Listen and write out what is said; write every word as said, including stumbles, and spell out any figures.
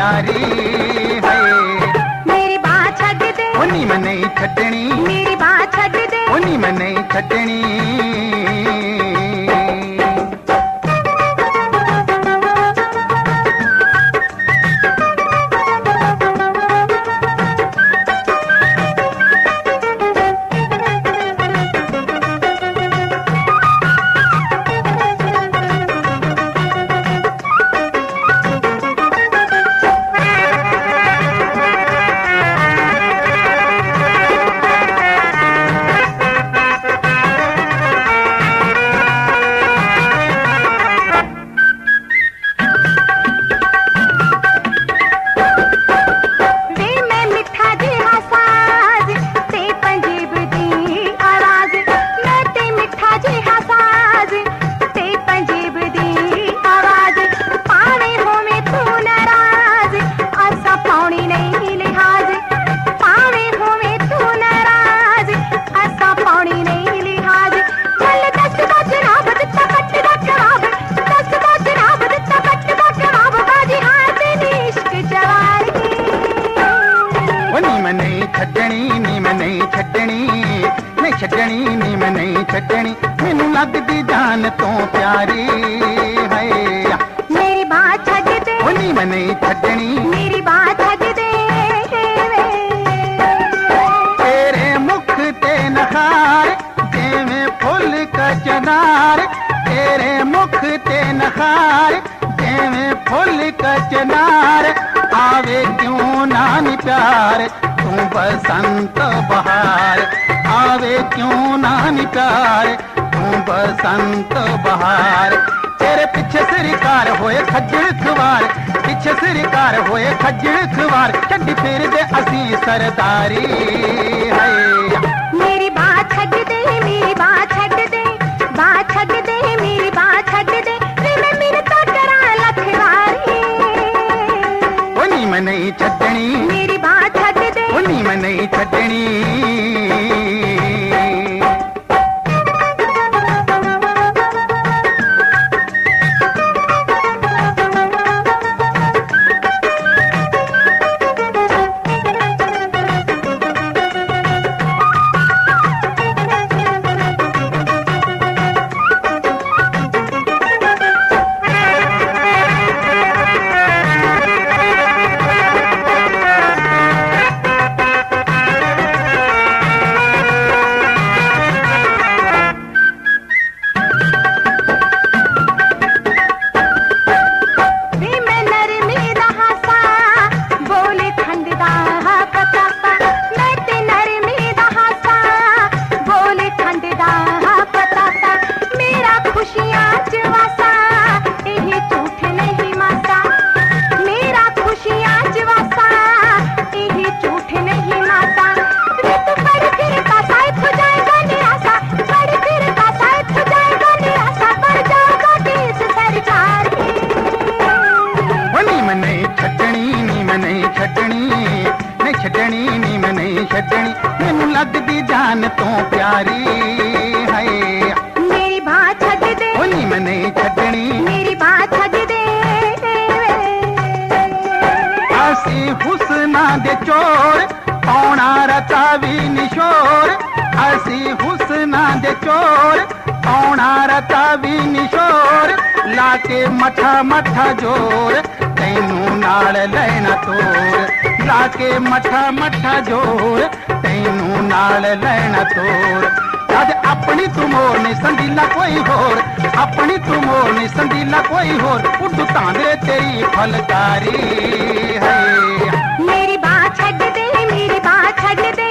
प्यारी है। मेरी बात छड्ड दे, उन्नी में नहीं छड्डनी, मेरी बात छड्ड दे, उन्नी में नहीं छड्डनी। छड्डनी नी मैं नहीं छड्डनी, मैनू लगदी जान तो प्यारी है। मेरी बात छड्ड दे, ओ नी मैं नहीं छड्डनी, मेरी बात छड्ड दे। तेरे मुख ते नखार जिवें फुल कचनार, तेरे मुख ते नखार जिवें फुल कचनार। आवे क्यों ना नी प्यार तू बसंत बहार, आवे क्यों ना नी प्यार तू बसंत बहार। तेरे पीछे सरकार होए खज्जल खवार, पीछे सरकार होए खज्जल खवार। छड्डी फिर दे असी सरदारी है। मेरी बात छड्ड दे, मेरी बात छड्ड दे, बात छड्ड दे, मेरी बात छड्ड दे। मैं मेरे तो करा लखवारी, उन्नी में नहीं छड्डनी, मेरी बात छड्ड दे, उन्नी में नहीं छड्डनी। मैनू लगदी जान तो प्यारी है। मेरी बात छड्ड दे, उन्नी मैं नहीं छड्डनी, मेरी बात छड्ड दे। असी हुस्ना दे चोर पौना रता भी निशोर, असी हुस्ना दे चोर पौना रता भी निशोर। लाके मठा मठा जोर तैनू नाल लेना तोर, लाके मठा मठा जोर तैनू नाल लेना तोर। जद अपनी तू मोर नहीं संदीला कोई होर, अपनी तू मोर नहीं संदीला कोई होर। उर्दू तांदरे तेरी फलकारी है। मेरी बात छड्ड दे, मेरी बात छड्ड दे,